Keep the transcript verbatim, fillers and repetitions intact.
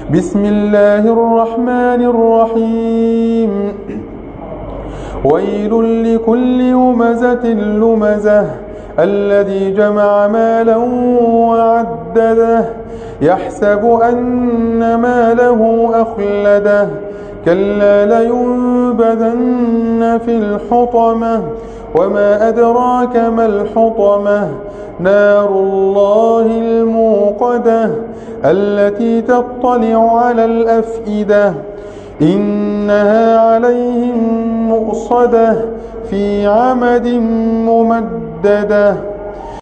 بسم الله الرحمن الرحيم ويل لكل همزة لمزة الذي جمع مالا وعدده يحسب أن ماله أخلده كلا لينبذن في الحطمة وما أدراك ما الحطمة نار الله الموقدة التي تطلع على الأفئدة إنها عليهم مؤصدة في عمد ممددة.